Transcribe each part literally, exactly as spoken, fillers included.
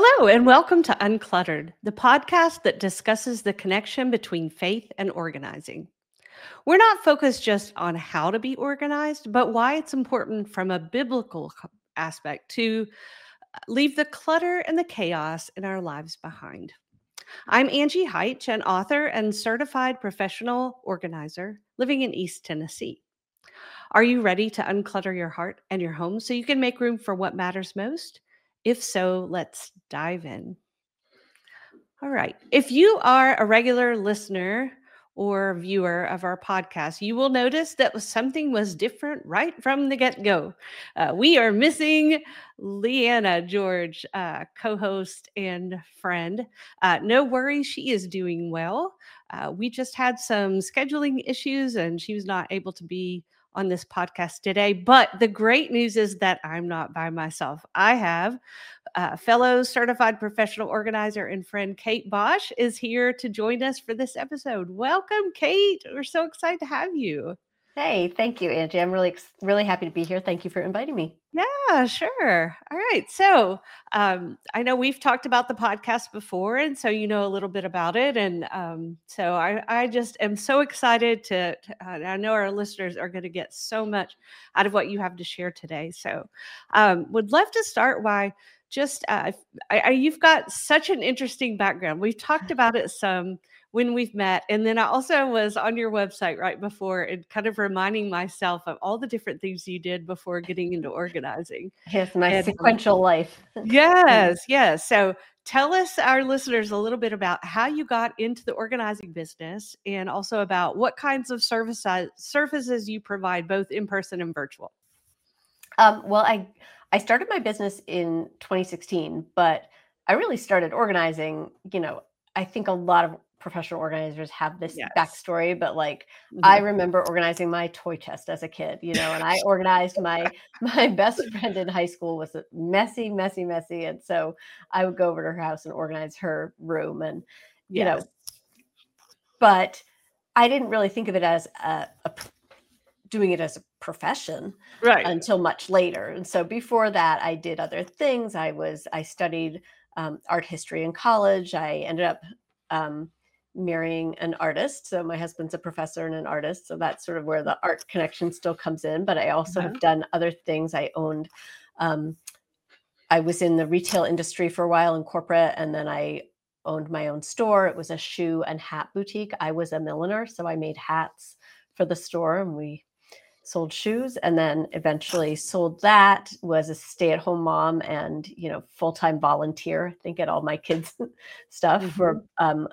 Hello, and welcome to Uncluttered, the podcast that discusses the connection between faith and organizing. We're not focused just on how to be organized, but why it's important from a biblical c- aspect to leave the clutter and the chaos in our lives behind. I'm Angie Heitch, an author and certified professional organizer living in East Tennessee. Are you ready to unclutter your heart and your home so you can make room for what matters most? If so, let's dive in. All right. If you are a regular listener or viewer of our podcast, you will notice that something was different right from the get go. Uh, we are missing Leanna George, uh, co host and friend. Uh, no worries, she is doing well. Uh, we just had some scheduling issues and she was not able to be on this podcast today. But the great news is that I'm not by myself. I have uh, fellow certified professional organizer and friend Kate Bosch is here to join us for this episode. Welcome, Kate. We're so excited to have you. Hey, thank you, Angie. I'm really, really happy to be here. Thank you for inviting me. Yeah, sure. All right. So um, I know we've talked about the podcast before, and so you know a little bit about it. And um, so I, I just am so excited to, to uh, I know our listeners are going to get so much out of what you have to share today. So um, would love to start by just, uh, I, I, you've got such an interesting background. We've talked about it some when we've met. And then I also was on your website right before and kind of reminding myself of all the different things you did before getting into organizing. Yes, my And, um, sequential life. yes, yes. So tell us, our listeners, a little bit about how you got into the organizing business and also about what kinds of service, services you provide, both in person and virtual. Um, well, I I started my business in twenty sixteen, but I really started organizing, you know, I think a lot of professional organizers have this Yes. backstory, but like Mhm. I remember organizing my toy chest as a kid, you know, and I organized my my best friend in high school was messy, messy, messy. And so I would go over to her house and organize her room and, you Yes. know, but I didn't really think of it as a, a doing it as a profession Right. until much later. And so before that, I did other things. I was, I studied um, art history in college. I ended up um, marrying an artist. So my husband's a professor and an artist. So that's sort of where the art connection still comes in. But I also Uh-huh. have done other things. I owned, um, I was in the retail industry for a while in corporate, and then I owned my own store. It was a shoe and hat boutique. I was a milliner, so I made hats for the store, and we sold shoes, and then eventually sold that, was a stay-at-home mom and, you know, full-time volunteer, I think, at all my kids' stuff Mhm. for um,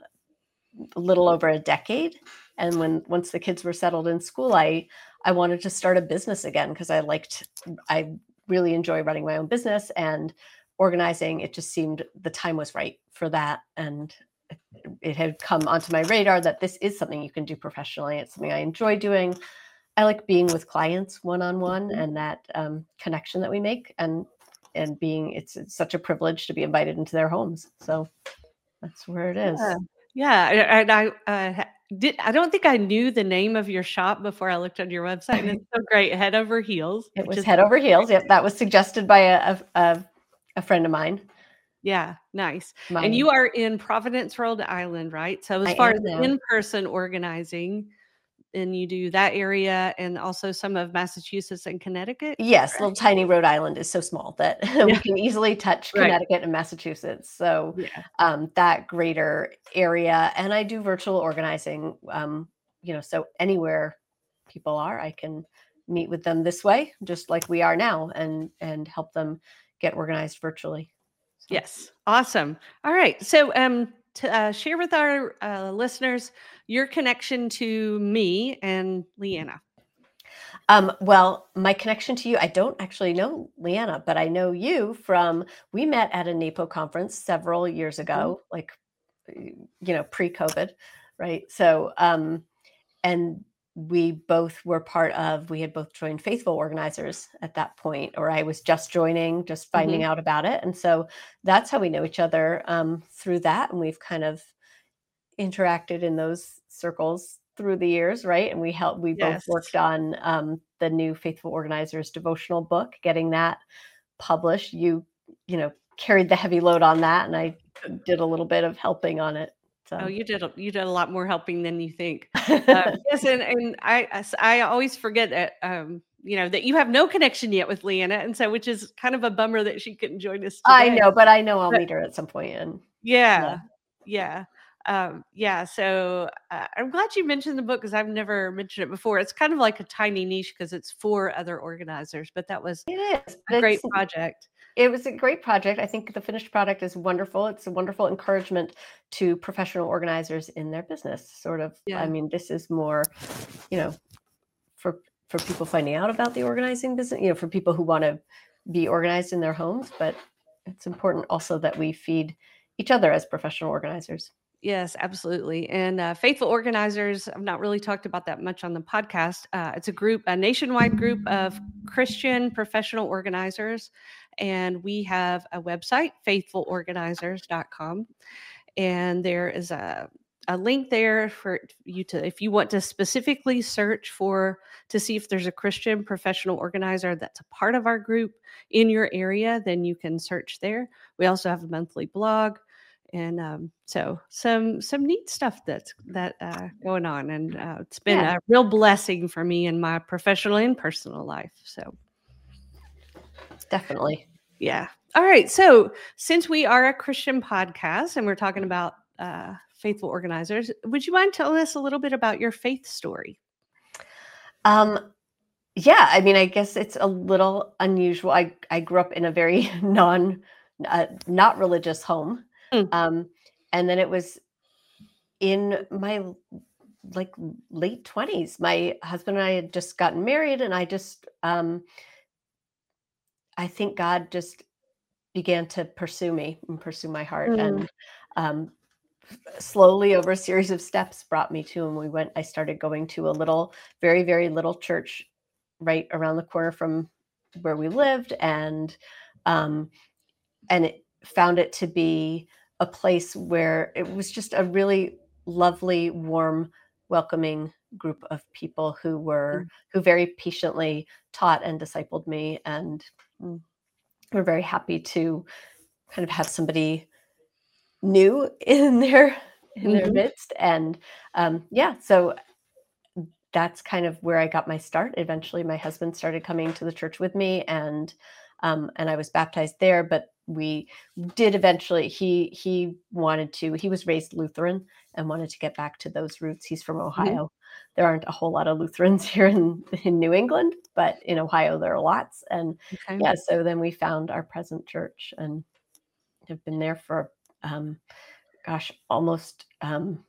a little over a decade. And when once the kids were settled in school, I I wanted to start a business again because I liked, I really enjoy running my own business and organizing. It just seemed the time was right for that. And it, it had come onto my radar that this is something you can do professionally. It's something I enjoy doing. I like being with clients one-on-one Mhm. and that um, connection that we make, and and being it's, it's such a privilege to be invited into their homes. So that's where it is. Yeah. Yeah, and I, uh, ha did I don't think I knew the name of your shop before I looked on your website, and it's so great, Head Over Heels, It which was is Head Over Heels. Yep, that was suggested by a a, a, a friend of mine. yeah, nice. And My you are in Providence, Rhode Island, right? So as I far am as now. in-person organizing, and you do that area and also some of Massachusetts and Connecticut? Yes, little tiny Rhode Island is so small that we Yeah, can easily touch right. Connecticut and Massachusetts. So Yeah. um, that greater area, and I do virtual organizing. Um, you know, so anywhere people are, I can meet with them this way, just like we are now, and and help them get organized virtually. So. Yes. Awesome. All right. So, um, to uh, share with our uh, listeners your connection to me and Leanna. Um, well, my connection to you, I don't actually know Leanna, but I know you from, we met at a NAPO conference several years Mhm. ago, like, you know, pre-COVID, right? So, um, and we both were part of, we had both joined Faithful Organizers at that point, or I was just joining, just finding Mhm. out about it. And so that's how we know each other um, through that. And we've kind of interacted in those circles through the years, right? And we helped, we both Yes. worked on um, the new Faithful Organizers devotional book, getting that published. You, you know, carried the heavy load on that, and I did a little bit of helping on it. Oh, So you did a you did a lot more helping than you think. Uh, yes, and and I I s I always forget that, um, you know, that you have no connection yet with Leanna, and so which is kind of a bummer that she couldn't join us I today. know, but I know I'll But meet her at some point, and yeah. yeah, yeah, um, yeah, so, uh, I'm glad you mentioned the book 'cause I've never mentioned it before. It's kind of like a tiny niche 'cause it's for other organizers, but that was It is, a but great it's project. it was a great project. I think the finished product is wonderful. It's a wonderful encouragement to professional organizers in their business, sort of. I Yeah. mean, this is more, you know, for for people finding out about the organizing business, you know, for people who wanna be organized in their homes, but it's important also that we feed each other as professional organizers. Yes, absolutely, and, uh, Faithful Organizers, I've not really talked about that much on the podcast. Uh, it's a group, a nationwide group of Christian professional organizers, and we have a website, faithful organizers dot com, and there is a a link there for you to if you want to specifically search for to see if there's a Christian professional organizer that's a part of our group in your area, then you can search there. We also have a monthly blog, and, um, so some some neat stuff that's that, uh, going on, and, uh, it's been Yeah. a real blessing for me in my professional and personal life, so Definitely. Yeah. Alright, so since we are a Christian podcast and we're talking about, uh, faithful organizers, would you mind telling us a little bit about your faith story? Um, yeah, I mean, I guess it's a little unusual. I I grew up in a very non uh, not religious home, Mm. um, and then it was in my, l like, late twenties, my husband and I had just gotten married, and I just, um I think God just began to pursue me and pursue my heart, Mm. and, um, slowly over a series of steps brought me to him. We went I started going to a little, very, very little church right around the corner from where we lived, and, um, and it found it to be a place where it was just a really lovely, warm, welcoming group of people who were Mm. who very patiently taught and discipled me, and, mm, we're very happy to kind of have somebody new in their in their Mhm. midst, and, um, yeah, so that's kind of where I got my start. Eventually, my husband started coming to the church with me, and, um, and I was baptized there, but we did eventually he he wanted to he was raised Lutheran and wanted to get back to those roots. He's from Mhm. Ohio. There aren't a whole lot of Lutherans here in in New England, but in Ohio, there are lots, and, Okay. yeah, so then we found our present church and have been there for, um, gosh, almost, um,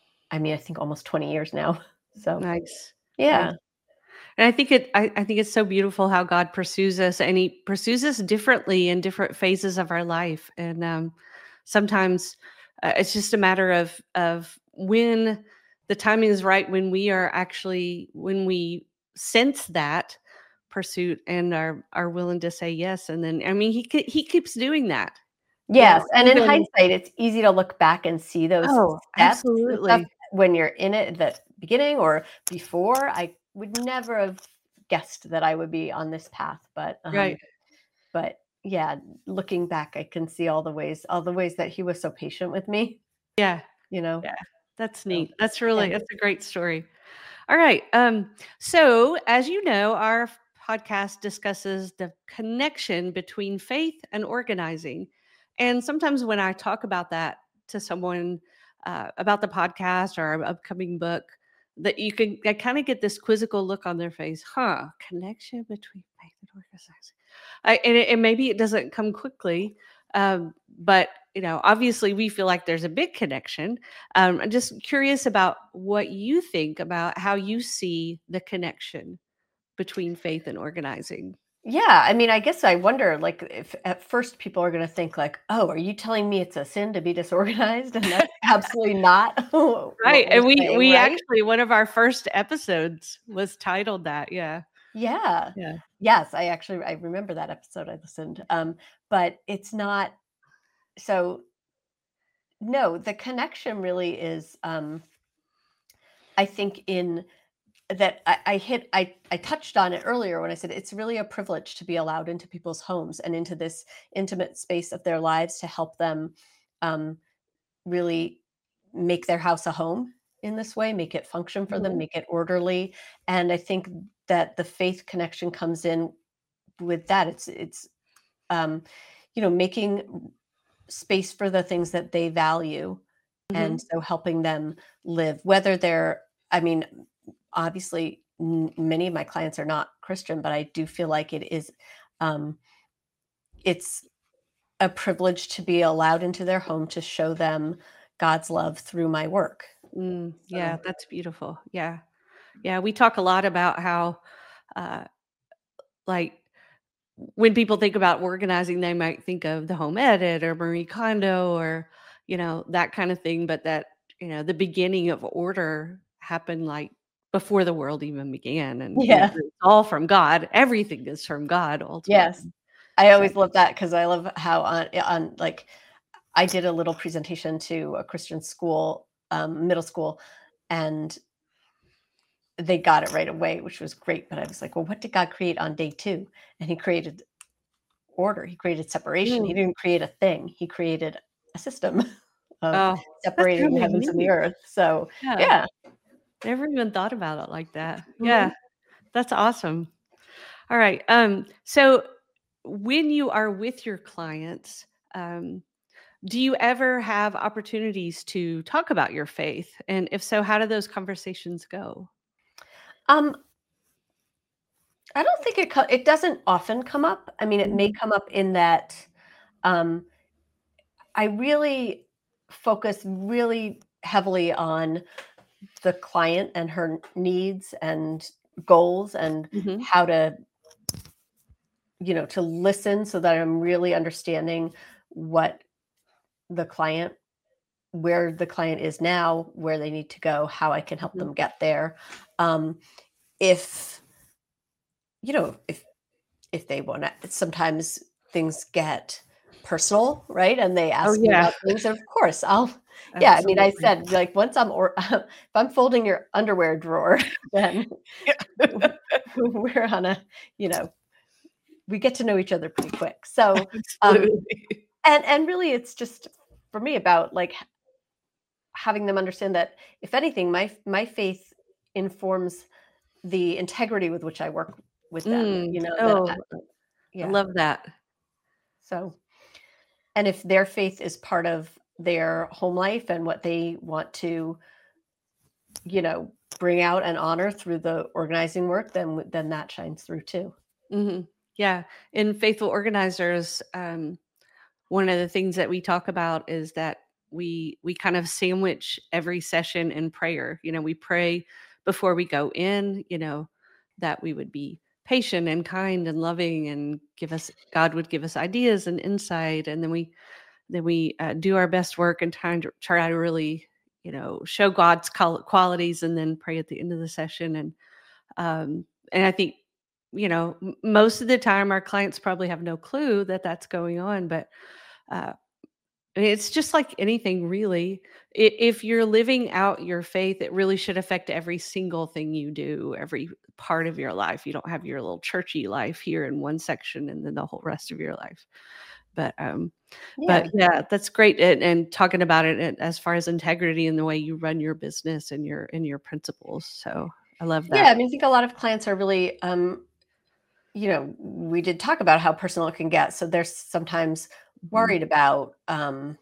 I mean, I think almost twenty years now. So, Nice. Nice. yeah. And I think it I I think it's so beautiful how God pursues us, and he pursues us differently in different phases of our life, and, um, sometimes, uh, it's just a matter of of when the timing is right, when we are actually when we sense that pursuit and are are willing to say yes, and then I mean, he k he keeps doing that, you know, Yes, and in even hindsight, it's easy to look back and see those Oh, steps and stuff absolutely. when you're in it at the beginning or before. I would never have guessed that I would be on this path, but, um, Right. but, yeah, looking back, I can see all the ways all the ways that he was so patient with me, Yeah. you know? Yeah. That's So, neat. That's yeah. really that's a great story. Alright, um, so, as you know, our f podcast discusses the connection between faith and organizing, and sometimes when I talk about that to someone, uh, about the podcast or our upcoming book, that you can I kinda get this quizzical look on their face, "Huh, connection between faith and organizing." I and it and maybe it doesn't come quickly, um, but, you know, obviously, we feel like there's a big connection. Um, I'm just curious about what you think about how you see the connection between faith and organizing. Yeah, I mean, I guess I wonder, like, if at first people are gonna think like, "Oh, are you telling me it's a sin to be disorganized?" And that's absolutely not what Right, we're and we saying, we right? actually one of our first episodes was titled that, yeah. Yeah. Yeah. Yes, I actually I remember that episode I listened, um, but it's not so no, the connection really is, um I think in that I, I hit, I, I touched on it earlier when I said it's really a privilege to be allowed into people's homes and into this intimate space of their lives to help them um, really make their house a home in this way, make it function for them, Mhm. make it orderly. And I think that the faith connection comes in with that. It's, it's, um, you know, making space for the things that they value. And Mhm. so helping them live, whether they're, I mean, obviously m- many of my clients are not Christian, but I do feel like it is, um, it's a privilege to be allowed into their home to show them God's love through my work. Mm, yeah, So, that's beautiful. Yeah. Yeah, we talk a lot about how, uh, like, when people think about organizing, they might think of the Home Edit or Marie Kondo or, you know, that kind of thing, but that, you know, the beginning of order happened, like, before the world even began, and, you know, yeah, it's all from God. Everything is from God yes. ultimately. I So always love that because I love how on, on like, I did a little presentation to a Christian school, um, middle school, and they got it right away, which was great. But I was like, well, what did God create on day two? And he created order. He created separation. He mm, didn't create a thing. He created a system of oh, that's separating the really heavens and the neat. earth. So Yeah, yeah. never even thought about it like that. Mhm. Yeah, that's awesome. All right, um, so when you are with your clients, um do you ever have opportunities to talk about your faith? And if so, how do those conversations go? Um, I don't think it co- it doesn't often come up. I mean, it may Mhm, come up in that um, I really focus really heavily on the client and her needs and goals and mhm, how to, you know, to listen so that I'm really understanding what the client, where the client is now, where they need to go, how I can help mhm, them get there. Um, if, you know, if if they want to, sometimes things get personal, right? And they oh, ask me yeah, about things. And of course, I'll, yeah, I mean, I absolutely. said, like, once I'm, or if I'm folding your underwear drawer, then we're on a, you know, we get to know each other pretty quick. So, um, Absolutely. and, and really it's just for me about like having them understand that if anything, my, my faith informs the integrity with which I work with them, Mm, you know, that, I, oh, I yeah. love that. So, and if their faith is part of their home life and what they want to, you know, bring out and honor through the organizing work, then then that shines through too. Mhm. Yeah, in Faithful Organizers, um, one of the things that we talk about is that we we kind of sandwich every session in prayer. You know, we pray before we go in, you know, that we would be patient and kind and loving and give us God would give us ideas and insight, and then we then we uh, do our best work and try to try to really, you know, show God's qual- qualities, and then pray at the end of the session. And um, and I think, you know, m- most of the time our clients probably have no clue that that's going on, but uh, I mean, it's just like anything, really. I- If you're living out your faith, it really should affect every single thing you do, every part of your life. You don't have your little churchy life here in one section and then the whole rest of your life. But um, but Yeah. yeah, that's great. And, and talking about it a- as far as integrity and the way you run your business and your and your principles. So I love Yeah. that. I mean, I think a lot of clients are really, um, you know, we did talk about how personal it can get. So they're sometimes Mhm. worried about, um,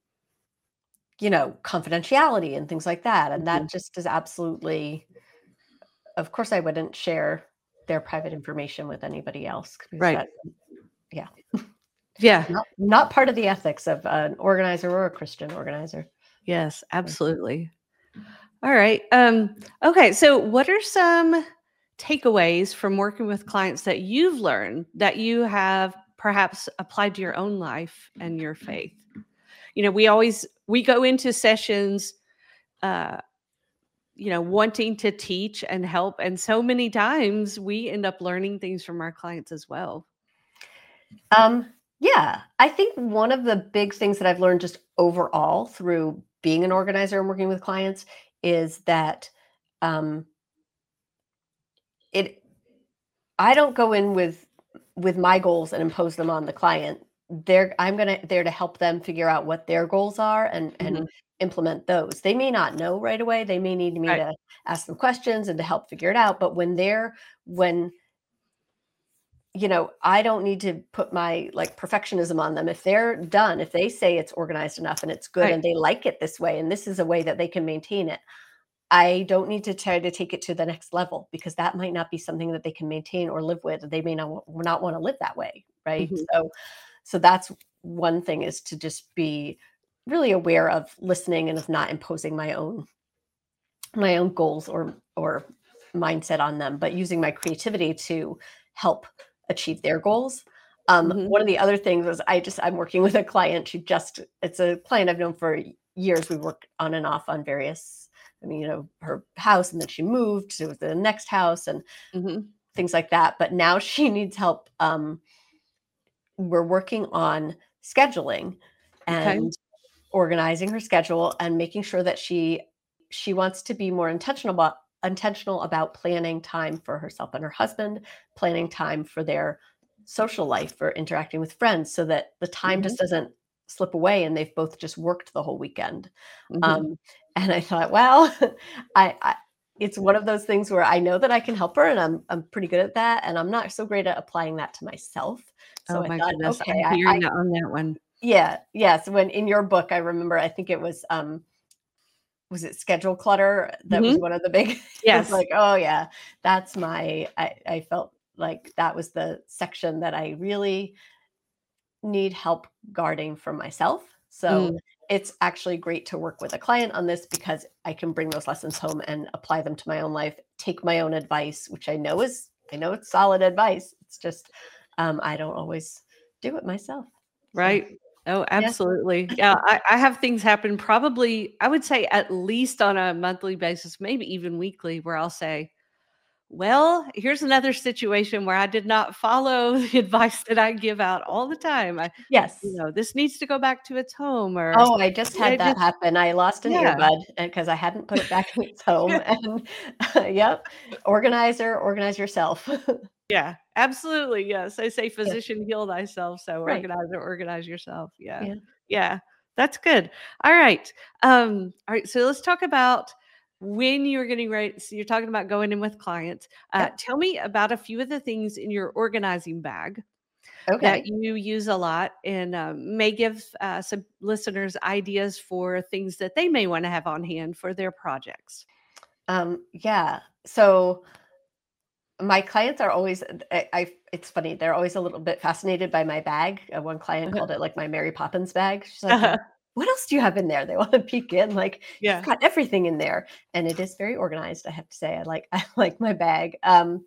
you know, confidentiality and things like that. And Mhm. that just is absolutely, of course, I wouldn't share their private information with anybody else because Right. that, yeah. Yeah. Not not part of the ethics of an organizer or a Christian organizer. Yes, So, absolutely. All right. Um, okay. So, what are some takeaways from working with clients that you've learned that you have perhaps applied to your own life and your faith? You know, we always we go into sessions, uh, you know, wanting to teach and help, and so many times we end up learning things from our clients as well. um, yeah, I think one of the big things that I've learned just overall through being an organizer and working with clients is that, um, it, I don't go in with, with my goals and impose them on the client. They're, I'm going to, there to help them figure out what their goals are and, and Mhm. implement those. They may not know right away. They may need me Right. to ask them questions and to help figure it out. But when they're, when, you know, I don't need to put my like perfectionism on them. If they're done, if they say it's organized enough and it's good Right. and they like it this way, and this is a way that they can maintain it, I don't need to try to take it to the next level because that might not be something that they can maintain or live with. They may not, not want to live that way. Right. Mhm. So, so that's one thing, is to just be really aware of listening and of not imposing my own, my own goals or, or mindset on them, but using my creativity to help achieve their goals. Um, Mhm. one of the other things was I just, I'm working with a client. She just, it's a client I've known for years. We've worked on and off on various, I mean, you know, her house, and then she moved to the next house and Mhm. things like that. But now she needs help. Um, we're working on scheduling Okay. and organizing her schedule and making sure that she she wants to be more intentional about intentional about planning time for herself and her husband, planning time for their social life, for interacting with friends, so that the time Mhm. just doesn't slip away and they've both just worked the whole weekend. Mhm. Um, and I thought, well, I, I it's one of those things where I know that I can help her, and I'm I'm pretty good at that, and I'm not so great at applying that to myself. So Oh I my thought, goodness. okay, I'm I, hearing I that on that one. yeah, yes. When in your book, I remember, I think it was, um, was it schedule clutter? That was Mhm. one of the big, it was Yes. like, oh yeah, that's my, I, I felt like that was the section that I really need help guarding for myself. So Mm. it's actually great to work with a client on this because I can bring those lessons home and apply them to my own life, take my own advice, which I know is, I know it's solid advice. It's just, um, I don't always do it myself. So Right. Oh, yeah. absolutely. Yeah, I, I have things happen probably, I would say at least on a monthly basis, maybe even weekly, where I'll say, well, here's another situation where I did not follow the advice that I give out all the time. I, you Yes. know, this needs to go back to its home, or Oh, I just yeah, had that just, happen. I lost an yeah, earbud and because I hadn't put it back in its home, and yep, organizer, organize yourself. yeah, absolutely. Yes. I say Yeah, physician heal thyself. So right. organize or organize yourself. Yeah. Yeah. Yeah. That's good. All right. Um, all right. So let's talk about when you're getting ready. So you're talking about going in with clients. Uh, Yep. tell me about a few of the things in your organizing bag that Okay. you use a lot, and um, may give uh, some listeners ideas for things that they may want to have on hand for their projects. Um, yeah. So my clients are always, I, I it's funny, they're always a little bit fascinated by my bag. Uh, one client called it like my Mary Poppins bag. She's like, "Well, what else do you have in there?" They want to peek in, like, you've Yeah. got everything in there. And it is very organized, I have to say. I like I like my bag. Um,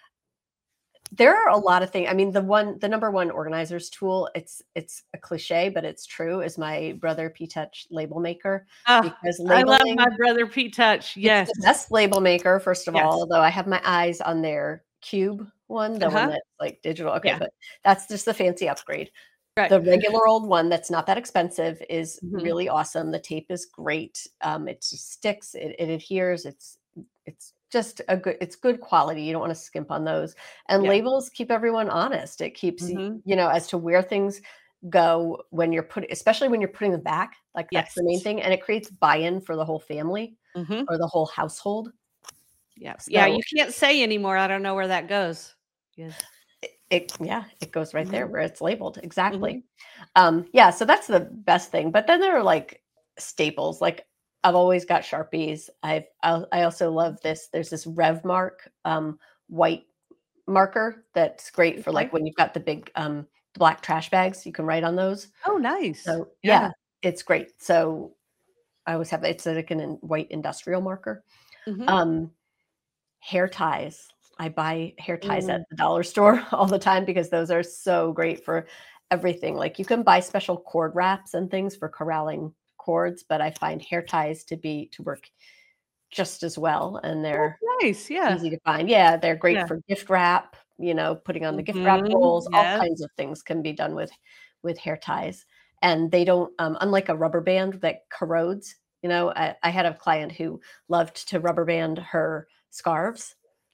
There are a lot of things. I mean, the one the number one organizers tool, it's it's a cliche, but it's true, is my Brother P-Touch label maker, Oh, because I love my labeling, brother P Touch. it's Yes. the best label maker, first of all, Yes. although I have my eyes on their cube one, the one Uh-huh. that's like digital. Okay, Yeah. but that's just the fancy upgrade. Right. The regular old one that's not that expensive is Mhm. really awesome. The tape is great. Um, it just sticks, it, it adheres, it's it's just a good, it's good quality. You don't want to skimp on those. And Yeah. labels keep everyone honest. It keeps y- Mhm. you know, as to where things go when you're putting, especially when you're putting them back, like that's Yes. the main thing. And it creates buy-in for the whole family Mhm. or the whole household. Yeah. Yeah, you So can't say anymore, "I don't know where that goes." Yes. it, it yeah, it goes right there Mhm. where it's labeled. Exactly. Mhm. Um, yeah, so that's the best thing. But then there are like staples. Like I've always got Sharpies. I've I, I also love this. There's this Revmark um, white marker that's great for Okay. like when you've got the big um, black trash bags. You can write on those. Oh, nice. So yeah, Yeah. it's great. So I always have, it's like an in, white industrial marker. Mhm. Um, Hair ties. I buy hair ties at Mm. the dollar store all the time because those are so great for everything. Like you can buy special cord wraps and things for corralling cords, but I find hair ties to be to work just as well, and they're That's nice. Yeah. easy to find. Yeah, they're great Yeah. for gift wrap, you know, putting on the gift wrap Mhm. rolls, all Yes. kinds of things can be done with with hair ties. And they don't, um, unlike a rubber band that corrodes, you know, I, I had a client who loved to rubber band her scarves.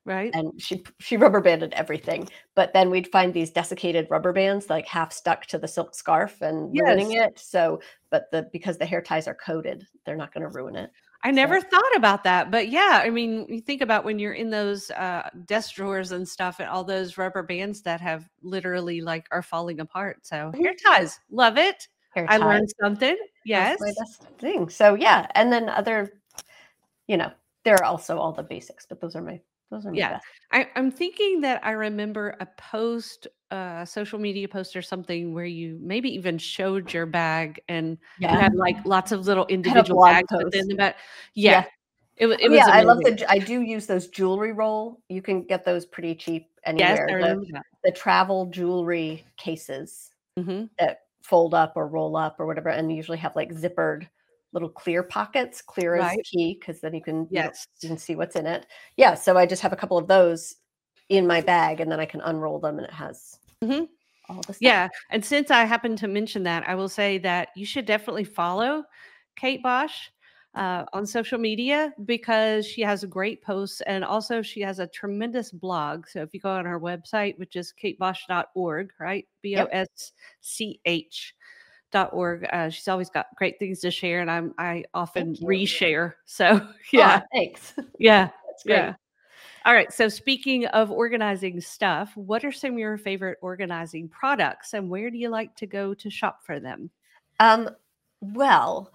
Right. and she she rubber banded everything. But then we'd find these desiccated rubber bands like half stuck to the silk scarf and ruining Yes. it. So, but the because the hair ties are coated, they're not going to ruin it. I So, never thought about that, but yeah, I mean, you think about when you're in those uh, desk drawers and stuff, and all those rubber bands that have literally like are falling apart. So mhm, hair ties, love it. hair I ties, learned something. that's Yes. my best thing. So yeah, and then other, you know, there are also all the basics, but those are my those are my Yeah. best. I, I'm thinking that I remember a post, a social media post or something where you maybe even showed your bag and you Yeah, had like lots of little I had a individual blog bags within post. the bag. Yeah. Yeah. It, wa- Oh it was yeah, I love amazing. the I do use those jewelry roll. You can get those pretty cheap Yes, anywhere. I The remember that. the travel jewelry cases Hmm. that fold up or roll up or whatever, and usually have like zippered little clear pockets. Clear is Right. key because then you can you don't Yes. you can see what's in it. Yeah, so I just have a couple of those in my bag, and then I can unroll them, and it has Hmm. all the stuff. Yeah. And since I happened to mention that, I will say that you should definitely follow Kate Bosch uh, on social media because she has great posts and also she has a tremendous blog. So if you go on her website, which is kate bosch dot org, right? B O Yep. S C H dot org. Uh, she's always got great things to share and I'm I often Thank you. reshare. So yeah. Aw, thanks. Yeah. That's great. Yeah. All right. So speaking of organizing stuff, what are some of your favorite organizing products and where do you like to go to shop for them? Um, well,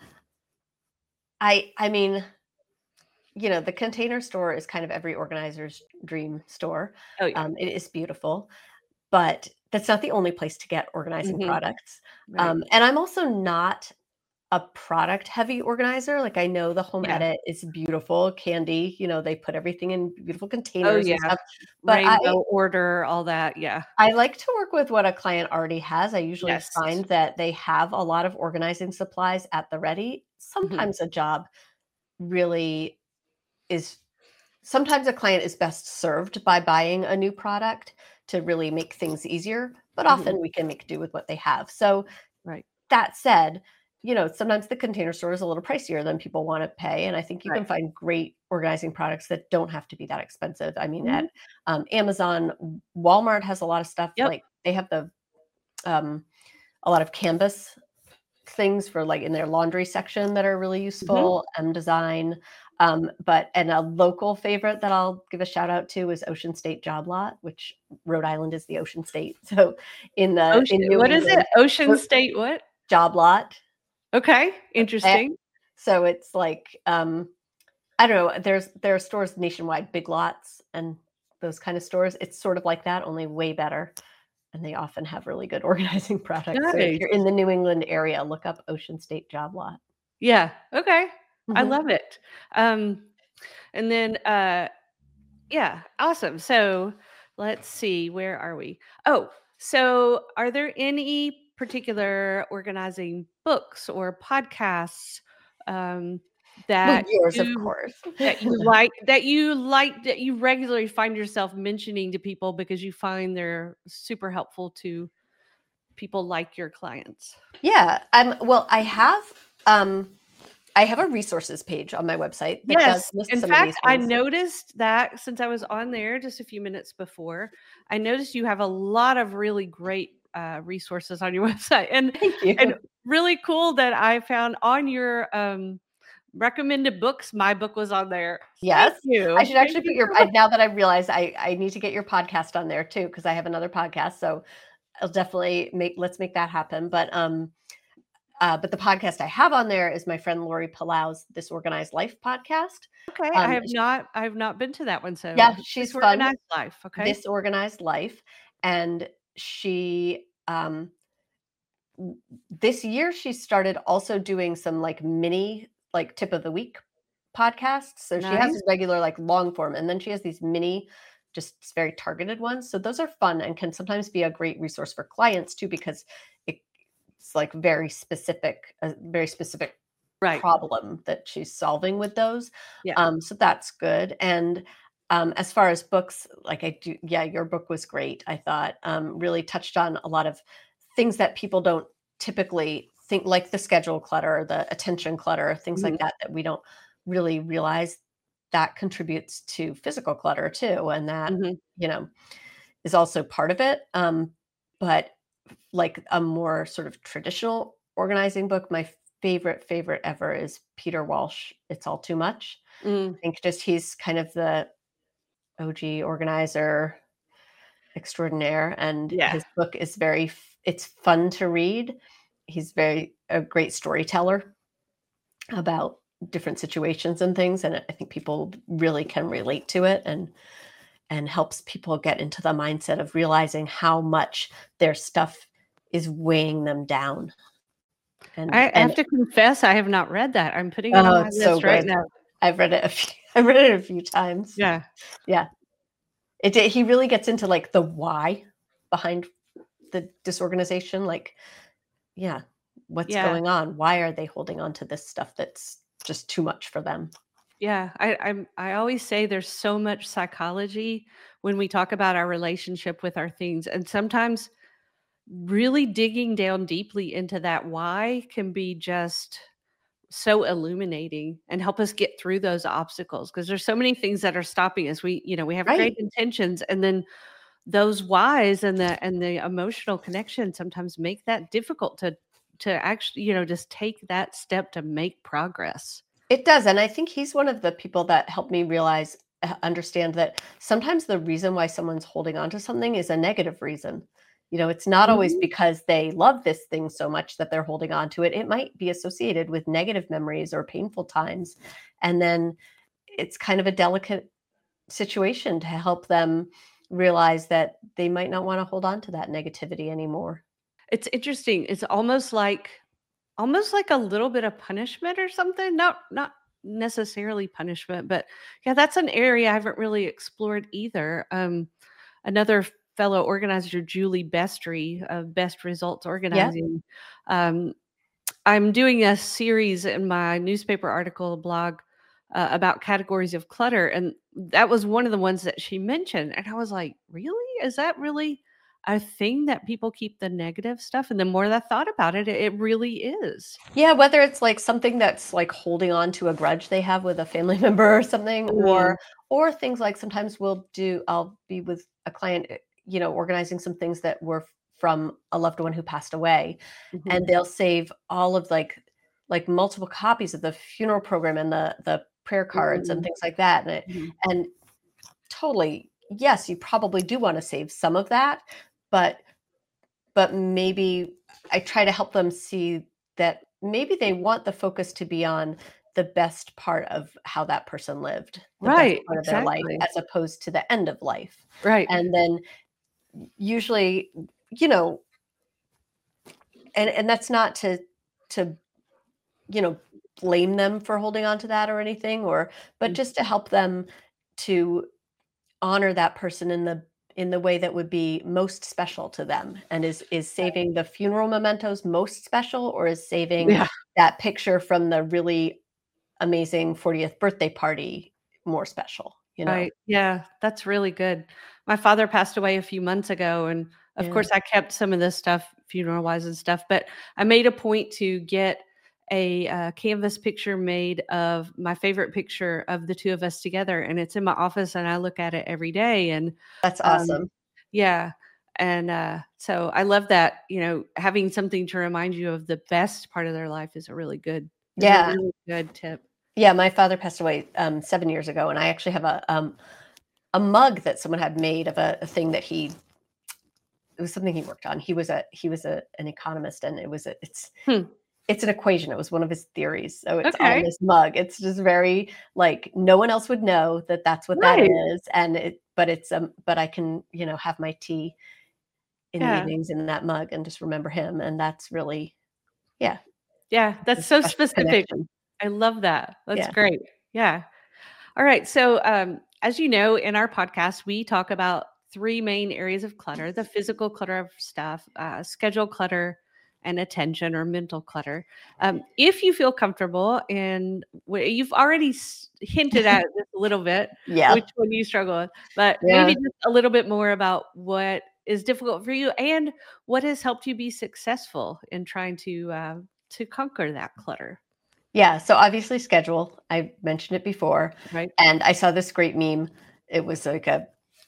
I I mean, you know, the Container Store is kind of every organizer's dream store. Oh yeah. Um, it is beautiful, but that's not the only place to get organizing Hmm. products. Right. Um, and I'm also not a product heavy organizer. Like I know the Home Yeah. Edit is beautiful, Candy, you know, they put everything in beautiful Oh containers and yeah. stuff. But I Rainbow order, all that. Yeah. I like to work with what a client already has. I usually Yes. find that they have a lot of organizing supplies at the ready. Mhm. Sometimes a job really is sometimes a client is best served by buying a new product to really make things easier, but Mhm. often we can make do with what they have. So Right. that said, you know, sometimes the Container Store is a little pricier than people want to pay, and I think you Right. can find great organizing products that don't have to be that expensive. I mean, at Mhm. um, Amazon, Walmart has a lot of stuff. Yep. Like they have the um, a lot of canvas things for like in their laundry section that are really Mhm. useful. M Design, um, but and a local favorite that I'll give a shout out to is Ocean State Job Lot, which Rhode Island is the Ocean State. So in the Ocean in New what is it? England, Ocean Ro- State what? Job Lot. Okay. Eh, Interesting. So it's like um, I don't know. There's there are stores nationwide, Big Lots, and those kind of stores. It's sort of like that, only way better. And they often have really good organizing products. So if Nice. you're in the New England area, look up Ocean State Job Lot. Yeah. Okay. I Mhm. love it. Um, and then uh yeah, awesome. So let's see, where are we? Oh, so are there any particular organizing books or podcasts um, Well, that yours, of you course. that you like that you like that you regularly find yourself mentioning to people because you find they're super helpful to people like your clients? Yeah, um, well, I have, um, I have a resources page on my website that does Yes. list In some of fact, these I things. noticed that since I was on there just a few minutes before, I noticed you have a lot of really great uh, resources on your website, and Thank and you. really cool that I found on your um, recommended books, my book was on there. Thank Yes, I you. should Thank actually put you your so I much. now that I realize I I need to get your podcast on there too, because I have another podcast, so I'll definitely make let's make that happen, but, um, uh, but the podcast I have on there is my friend Lori Palau's This Organized Life podcast. Okay, I Um, have not I have not been to that one. So yeah, she's fun. disorganized life. Okay. This Organized Life, and she, um this year she started also doing some like mini like tip of the week podcasts. So she has Nice. regular like long form and then she has these mini just very targeted ones. So those are fun and can sometimes be a great resource for clients too because it, it's like very specific a very specific Right. problem that she's solving with those. Yeah. Um, so that's good. And um, as far as books, like I do, yeah, your book was great. I thought um, really touched on a lot of things that people don't typically think, like the schedule clutter, the attention clutter, things like Mhm. that, that we don't really realize that contributes to physical clutter too, and that, hmm you know, is also part of it. Um, but like a more sort of traditional organizing book, my favorite, favorite ever is Peter Walsh, It's All Too Much. mm I think just he's kind of the O G organizer extraordinaire, and Yeah. his book is very f- it's fun to read. He's very a great storyteller about different situations and things, and I think people really can relate to it, and and helps people get into the mindset of realizing how much their stuff is weighing them down. And I I and have to confess, I have not read that. I'm putting it on oh, my it's so list right good. now. I've read it a few, I've read it a few times. Yeah. Yeah. It he really gets into like the why behind the disorganization, like, yeah, what's Yeah. going on? Why are they holding on to this stuff that's just too much for them? Yeah. I I'm I always say there's so much psychology when we talk about our relationship with our things. And sometimes really digging down deeply into that why can be just so illuminating and help us get through those obstacles because there's so many things that are stopping us. We, you know, we have great Right. intentions and then those whys and the and the emotional connection sometimes make that difficult to to actually, you know, just take that step to make progress. It does, and I think he's one of the people that helped me realize uh, understand that sometimes the reason why someone's holding on to something is a negative reason. You know, it's not always Mhm. because they love this thing so much that they're holding on to it. It might be associated with negative memories or painful times. And then it's kind of a delicate situation to help them realize that they might not want to hold on to that negativity anymore. It's interesting. It's almost like almost like a little bit of punishment or something. Not not necessarily punishment, but yeah, that's an area I haven't really explored either. Um, another fellow organizer, Julie Bestry of Best Results Yeah. Organizing. Um, I'm doing a series in my newspaper article blog uh, about categories of clutter, and that was one of the ones that she mentioned. And I was like, "Really? Is that really a thing that people keep the negative stuff?" And the more that I thought about it, it, it really is. Yeah, whether it's like something that's like holding on to a grudge they have with a family member or something, Mm, or or things like sometimes we'll do I'll be with a client, eh, you know, organizing some things that were f- from a loved one who passed away, mhm, and they'll save all of like like multiple copies of the funeral program and the the prayer cards and mm, things like that. And it, mhm. and totally, yes, you probably do want to save some of that, but but maybe I try to help them see that maybe they want the focus to be on the best part of how that person lived, the best Right, part of their life, exactly. as opposed to the end of life. Right. And then usually, you know, and and that's not to to you know blame them for holding on to that or anything, or but Mm, just to help them to honor that person in the in the way that would be most special to them. And is is saving the funeral mementos most special, or is saving yeah, that picture from the really amazing fortieth birthday party more special, you know? right. Yeah, that's really good. My father passed away a few months ago, and of Yeah. course, I kept some of this stuff funeral-wise and stuff, but I made a point to get a, uh, canvas picture made of my favorite picture of the two of us together, and it's in my office, and I look at it every day, and, That's um awesome. yeah, and, uh, so I love that, you know, having something to remind you of the best part of their life is a really good is a Yeah. really good tip. Yeah, my father passed away, um, seven years ago, and I actually have a, um, a mug that someone had made of a a thing that he it was something he worked on. He was a he was a an economist, and it was a it's Hmm, It's an equation, it was one of his theories, so it's on okay. this mug. It's just very like, no one else would know that that's what that Right, is, and it but it's, um but I can, you know, have my tea in the yeah. evenings in that mug and just remember him, and that's really, yeah, Yeah, a that's so special specific. connection. I love that. That's Yeah. great. Yeah. All right. So, um, as you know, in our podcast, we talk about three main areas of clutter: the physical clutter of stuff, uh, schedule clutter, and attention or mental clutter. Um, if you feel comfortable, and w- you've already s- hinted at this a little bit, Yeah. which one you struggle with, but maybe Yeah. just a little bit more about what is difficult for you and what has helped you be successful in trying to uh, to conquer that clutter. Yeah. So obviously schedule. I mentioned it before. Right. And I saw this great meme. It was like a,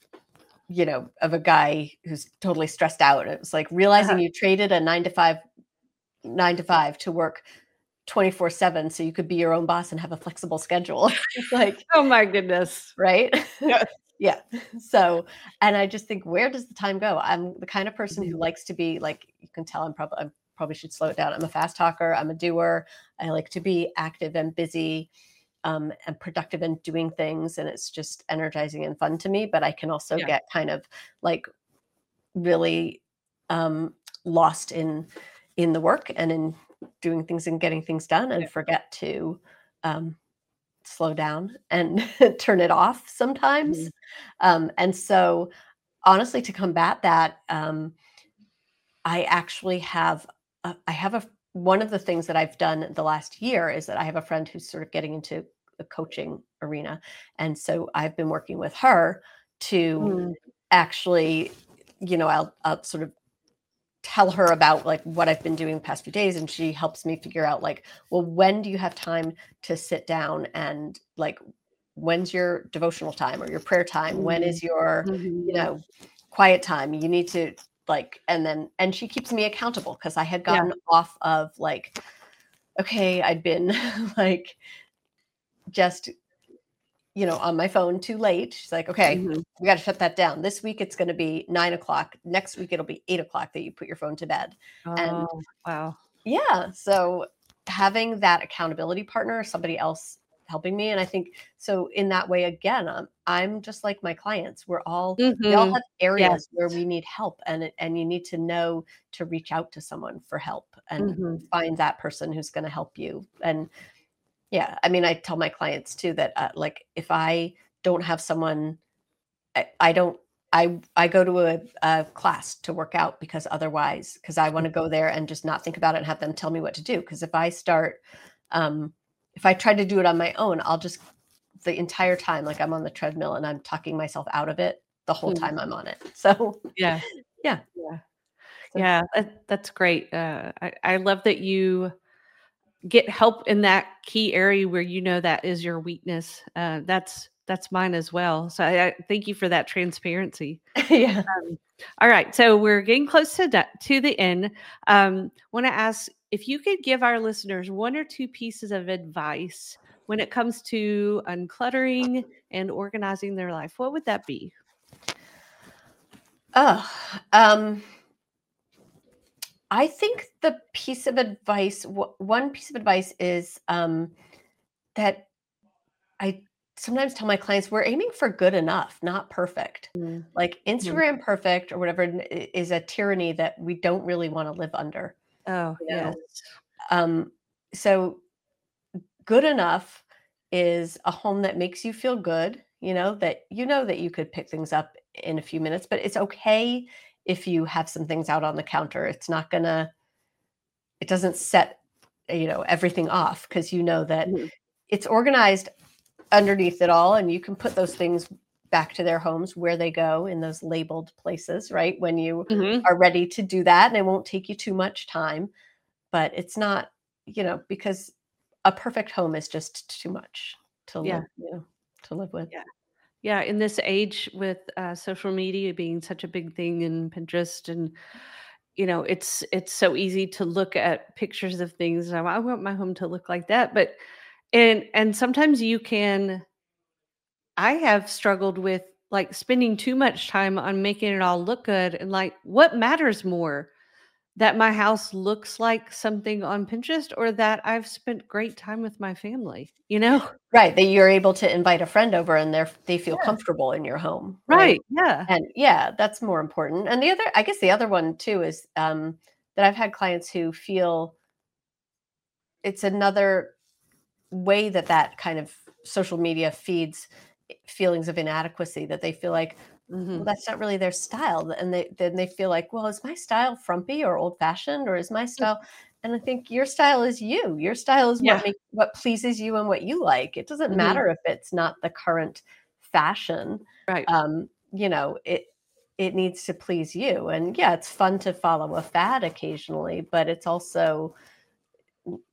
you know, of a guy who's totally stressed out. It was like realizing Uh-huh. you traded a nine to five, nine to five to work twenty-four seven so you could be your own boss and have a flexible schedule. Like, Oh my goodness. right? Yeah. Yeah. So, and I just think, where does the time go? I'm the kind of person Mhm. who likes to be like, you can tell I'm probably, I probably should slow it down. I'm a fast talker. I'm a doer. I like to be active and busy, um, and productive and doing things. And it's just energizing and fun to me. But I can also Yeah. get kind of like really, um, lost in, in the work and in doing things and getting things done, and Yeah. forget to, um, slow down and turn it off sometimes. Mhm. Um, and so honestly, to combat that, um, I actually have, a, I have a, one of the things that I've done the last year is that I have a friend who's sort of getting into the coaching arena. And so I've been working with her to Mm. actually, you know, I'll, I'll sort of tell her about like what I've been doing the past few days. And she helps me figure out like, well, when do you have time to sit down and like, when's your devotional time or your prayer time? When Mhm. is your, you Mhm. know, quiet time? You need to like, and then, and she keeps me accountable because I had Yeah. gotten off of like, okay, I'd been like, just, you know, on my phone too late. She's like, okay, Mhm. we got to shut that down. This week it's going to be nine o'clock. Next week it'll be eight o'clock that you put your phone to bed. And Oh, wow. yeah, so having that accountability partner, somebody else helping me, and I think so in that way again, I'm I'm just like my clients. We're all we all Mhm. have Yes. areas where we need help, and it- and you need to know to reach out to someone for help and Mhm. find that person who's going to help you. And yeah, I mean, I tell my clients too that uh, like if I don't have someone I, I don't I I go to a, a class to work out because otherwise because I want to go there and just not think about it and have them tell me what to do. Because if I start um if I try to do it on my own, I'll just the entire time like I'm on the treadmill and I'm talking myself out of it the whole Mhm. time I'm on it. So Yeah. yeah. Yeah. So Yeah. That, that's great. Uh, I, I love that you get help in that key area where you know that is your weakness. Uh, that's that's mine as well. So I, I thank you for that transparency. yeah. Um, all right, so we're getting close to that, to the end. Um, Want to ask if you could give our listeners one or two pieces of advice when it comes to uncluttering and organizing their life. What would that be? Oh, um I think the piece of advice w- one piece of advice is um that I sometimes tell my clients we're aiming for good enough, not perfect. Mm, Like mhm. Instagram perfect or whatever n- i- is a tyranny that we don't really want to live under, Oh, you yes. know. Um, so good enough is a home that makes you feel good, you know, that you know that you could pick things up in a few minutes, but it's okay if you have some things out on the counter. It's not gonna, it doesn't set, you know, everything off because you know that Mhm. it's organized underneath it all, and you can put those things back to their homes where they go in those labeled places, right? When you Mhm. are ready to do that, and it won't take you too much time, but it's not, you know, because a perfect home is just too much to Yeah, live, you know, to live with. yeah. Yeah, in this age with uh, social media being such a big thing in Pinterest, and you know, it's it's so easy to look at pictures of things. And I want my home to look like that, but and and sometimes you can. I have struggled with like spending too much time on making it all look good, and like what matters more, that my house looks like something on Pinterest or that I've spent great time with my family, you know? Right, that you're able to invite a friend over and they're they feel Yeah. comfortable in your home, right? Right. Yeah. And yeah, that's more important. And the other, I guess the other one too is um, that I've had clients who feel it's another way that that kind of social media feeds feelings of inadequacy, that they feel like, well, Mhm. that's not really their style. And they then they feel like, well, is my style frumpy or old fashioned or is my style? And I think your style is you. Your style is what Yeah. make what pleases you and what you like. It doesn't Mhm. matter if it's not the current fashion. Right. Um, you know, it it needs to please you. And yeah, it's fun to follow a fad occasionally, but it's also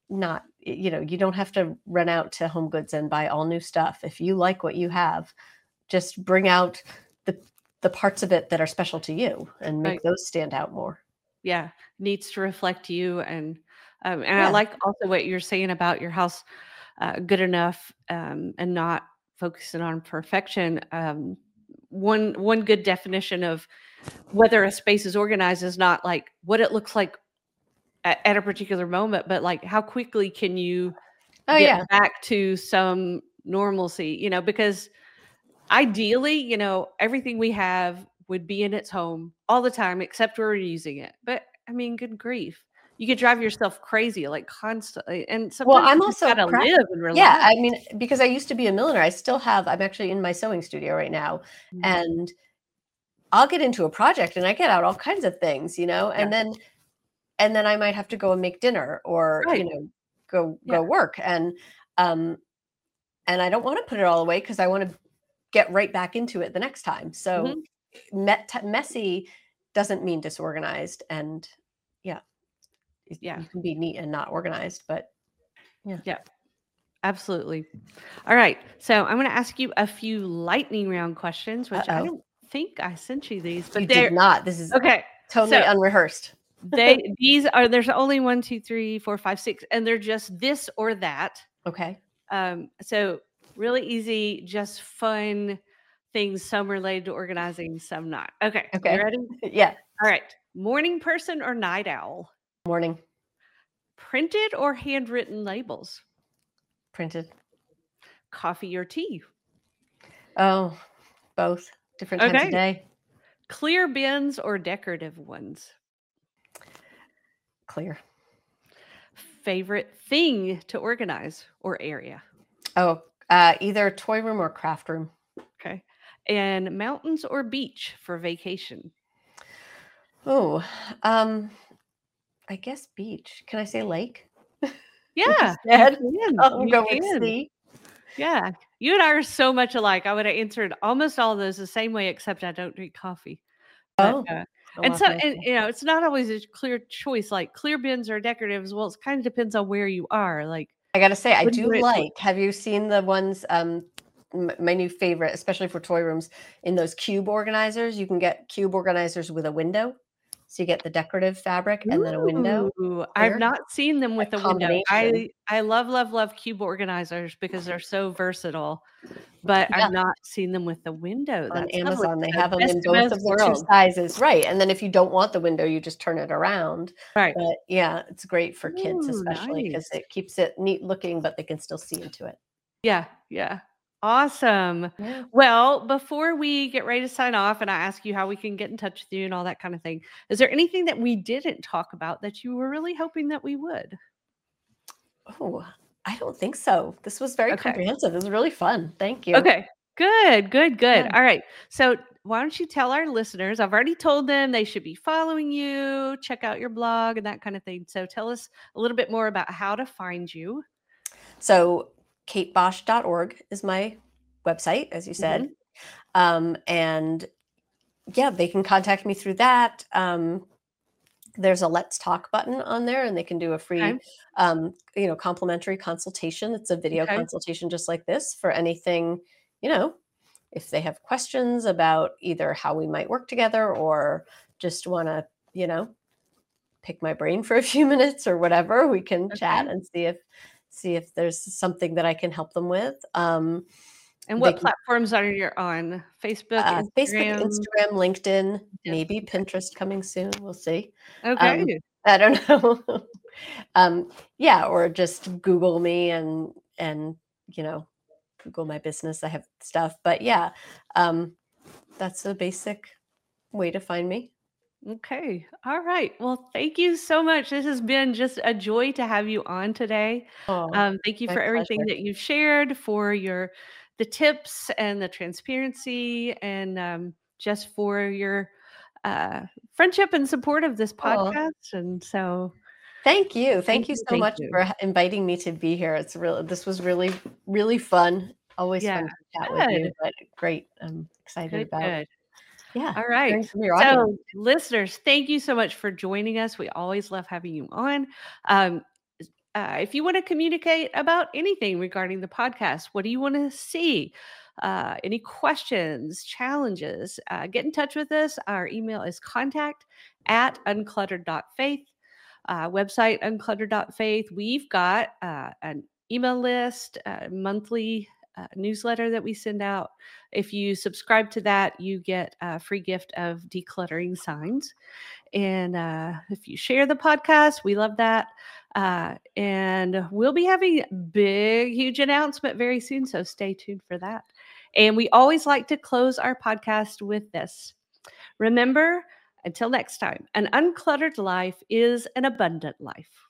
not, you know, you don't have to run out to Home Goods and buy all new stuff. If you like what you have, just bring out the the parts of it that are special to you and make Right. those stand out more. Yeah, needs to reflect you, and um, and I Yeah. like also what you're saying about your house uh, good enough, um, and not focusing on perfection. Um, one one good definition of whether a space is organized is not like what it looks like at, at a particular moment, but like how quickly can you Oh get yeah. back to some normalcy, you know, because ideally, you know, everything we have would be in its home all the time, except we're using it. But I mean, good grief. You could drive yourself crazy like constantly. And Well, sometimes I'm you just also gotta prac live and yeah, relax. I mean, because I used to be a milliner, I still have I'm actually in my sewing studio right now, Mm. and I'll get into a project and I get out all kinds of things, you know, Yeah. and then and then I might have to go and make dinner or, you Right. know, go Yeah. go work and um and I don't want to put it all away because I want to get right back into it the next time. So Mhm. met, messy doesn't mean disorganized, and yeah, it- Yeah. you can be neat and not organized, but yeah. Yeah. Absolutely. All right. So I'm going to ask you a few lightning round questions, which I Uh-oh. don't think I sent you these, You but did they're not. This is okay. totally So unrehearsed. they these are there's only one, two, three, four, five, six, and they're just this or that. Okay. Um, so really easy, just fun things, some related to organizing, some not. Okay, you Okay. ready? Yeah. All right. Morning person or night owl? Morning. Printed or handwritten labels? Printed. Coffee or tea? Oh, both. Different times of Okay. day. Clear bins or decorative ones? Clear. Favorite thing to organize or area? Oh, uh, either toy room or craft room. Okay. And mountains or beach for vacation? Oh, um, I guess beach. Can I say lake Yeah, you instead? can. I'll You go with can. sea. Yeah. You and I are so much alike. I would have answered almost all of those the same way, except I don't drink coffee. But, Oh, uh, a and lot so, of nice and, stuff. you know, it's not always a clear choice, like clear bins or decoratives. Well, it kind of depends on where you are. Like, I gotta say, I what do you do want it to look like. Have you seen the ones? Um, m- my new favorite, especially for toy rooms, in those cube organizers. You can get cube organizers with a window, so you get the decorative fabric and then a window. Ooh, I've Clear. not seen them with That a window. combination. I I love, love, love cube organizers because they're so versatile, but Yeah. I've not seen them with the window. On That's lovely. Amazon, they So have them best in of both both of the two worlds. sizes, right, and then if you don't want the window, you just turn it around, Right. but yeah, it's great for kids Ooh, especially because nice. it keeps it neat looking, but they can still see into it. Yeah, yeah. Awesome. Yeah. Well, before we get ready to sign off and I ask you how we can get in touch with you and all that kind of thing, is there anything that we didn't talk about that you were really hoping that we would? Oh, I don't think so. This was very Okay. comprehensive. It was really fun. Thank you. Okay. Good, good, good. Yeah. All right. So why don't you tell our listeners? I've already told them they should be following you, check out your blog and that kind of thing. So tell us a little bit more about how to find you. So kate bosch dot org is my website, as you said. Mhm. Um, and yeah, they can contact me through that. Um, there's a let's talk button on there and they can do a free Okay. um, you know complimentary consultation. It's a video Okay. consultation just like this for anything, you know if they have questions about either how we might work together or just want to you know pick my brain for a few minutes or whatever, we can chat Okay. and see if see if there's something that I can help them with. um, And they what can platforms are you on? Facebook, uh, Facebook, Instagram? Instagram, LinkedIn, Yeah. maybe Pinterest coming soon. We'll see. Um, Okay. I don't know. um, yeah, or just Google me and and you know Google my business. I have stuff, but yeah, um, that's a basic way to find me. Okay. All right. Well, thank you so much. This has been just a joy to have you on today. Oh, Um, thank you my for everything pleasure. that you've shared, for your the tips and the transparency, and um, just for your uh, friendship and support of this Oh, podcast. And so, thank you. thank Thank you you, so thank much you. for h- inviting me to be here. It's really this was really really fun. Always Yeah. fun to chat with Good. you, but great. I'm excited Good. about Good. yeah All right. hearing from your audience. So, listeners, thank you so much for joining us. We always love having you on. Um, Uh, if you want to communicate about anything regarding the podcast, what do you want to see? Uh, any questions, challenges, uh, get in touch with us. Our email is contact at uncluttered.faith. Uh, website uncluttered.faith. We've got uh, an email list, a monthly uh, newsletter that we send out. If you subscribe to that, you get a free gift of decluttering signs. And uh, if you share the podcast, we love that. Uh, and we'll be having a big, huge announcement very soon. So stay tuned for that. And we always like to close our podcast with this. Remember, until next time, an uncluttered life is an abundant life.